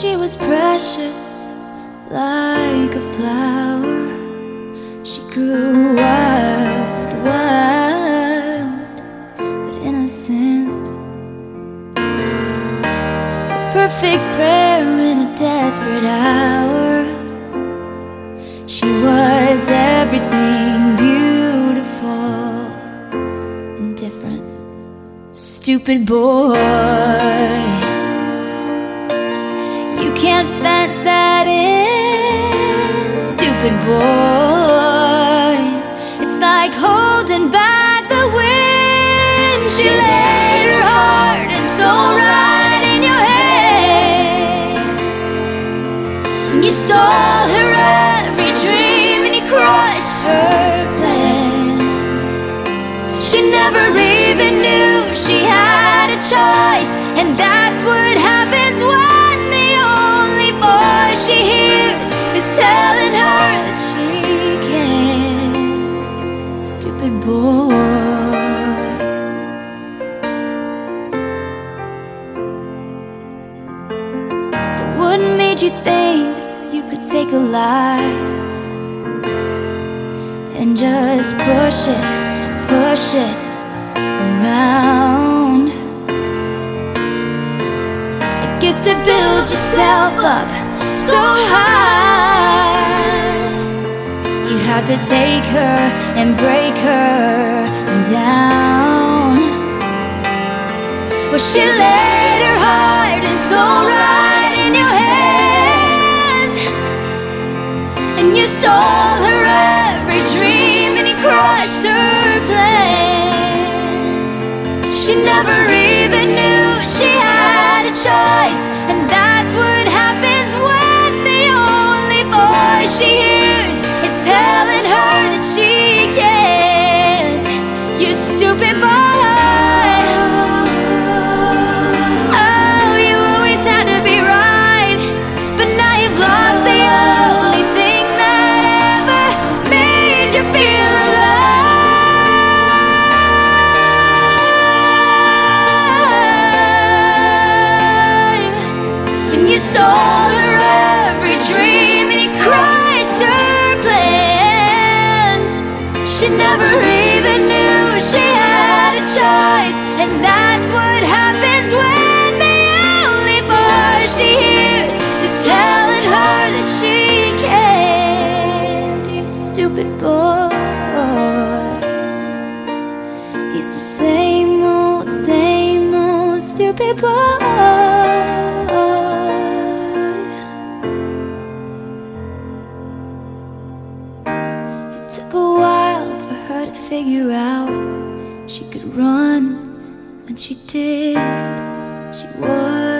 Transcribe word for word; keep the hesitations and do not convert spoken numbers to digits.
she was precious, like a flower. She grew wild, wild, but innocent. A perfect prayer in a desperate hour. She was everything beautiful and different. Stupid boy, you can't fence that in. Stupid boy, it's like holding back the wind. She laid her heart and soul right in your hands, and you stole her every dream and you crushed her plans. She never even knew she had a choice, and that's what happens when the only voice she hears is telling her that she can't. Stupid boy. So what made you think you could take a life and just push it, push it around? I guess to build yourself up so high, you had to take her and break her down. Well, she laid her heart and soul right in your hands, and you stole her every dream and you crushed her plans. She never even knew she had a choice, and that's what happens when the only voice she hears is telling her that she can't. You stupid boy. Oh, you always had to be right, but now you've lost the only thing that ever made you feel alive. And you stole her every dream and you crushed her plans. She never even knew she had a choice, and that's what happens when the only voice she hears is telling her that she can't. You stupid boy. He's the same old, same old stupid boy. It took a while for her to figure out she could run. When she did, she was